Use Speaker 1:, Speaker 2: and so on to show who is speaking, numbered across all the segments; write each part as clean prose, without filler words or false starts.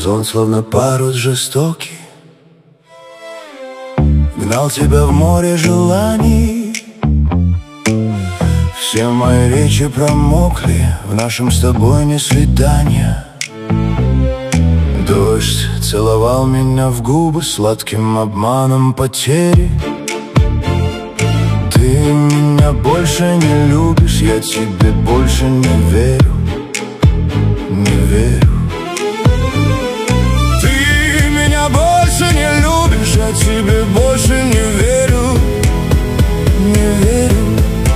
Speaker 1: Сон словно парус жестокий гнал тебя в море желаний. Все мои речи промокли в нашем с тобой не свидания. Дождь целовал меня в губы сладким обманом потери. Ты меня больше не любишь, я тебе больше не верю, не верю. Ты меня больше не любишь, я тебе больше не верю, не верю.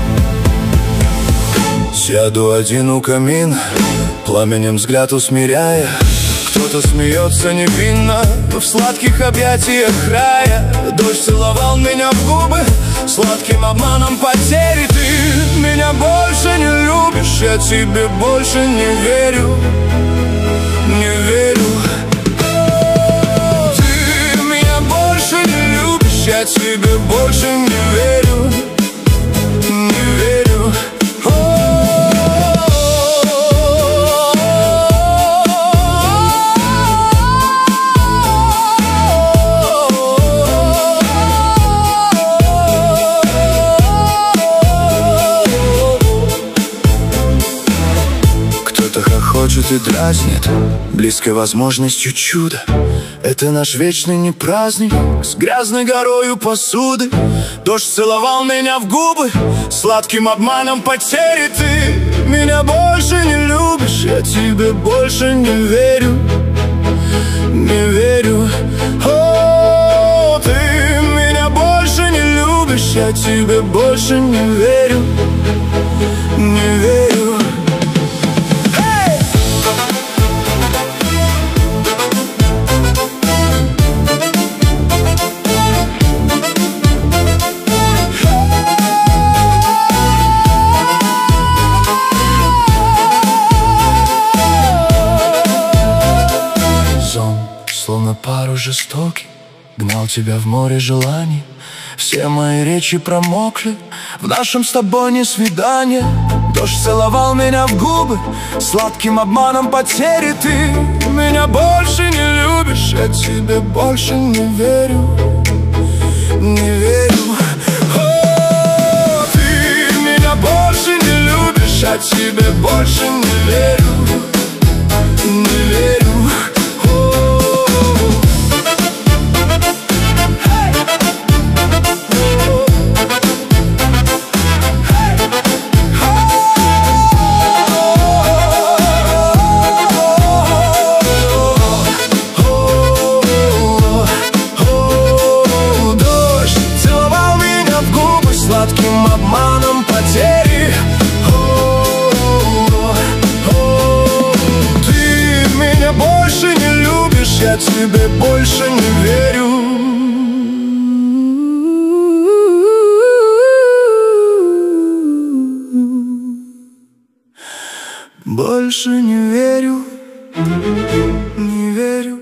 Speaker 1: Сяду один у камина, пламенем взгляд усмиряя. Кто-то смеется невинно в сладких объятиях рая. Дождь целовал меня в губы сладким обманом потери. Ты меня больше не любишь, я тебе больше не верю, не верю. Ты меня больше не любишь, я тебе больше не верю, не верю. Хочет и дразнит близкой возможностью чуда. Это наш вечный не праздник с грязной горою посуды. Дождь целовал меня в губы сладким обманом потери. Ты меня больше не любишь, я тебе больше не верю, не верю. О, ты меня больше не любишь, я тебе больше не верю, не верю. Словно парус жестокий гнал тебя в море желаний. Все мои речи промокли в нашем с тобой не свидания. Дождь целовал меня в губы сладким обманом потери. Ты меня больше не любишь, я тебе больше не верю, не верю. О, ты меня больше не любишь, я тебе больше не верю, не верю. Сладким обманом потери. Ты меня больше не любишь, я тебе больше не верю. Больше не верю, не верю.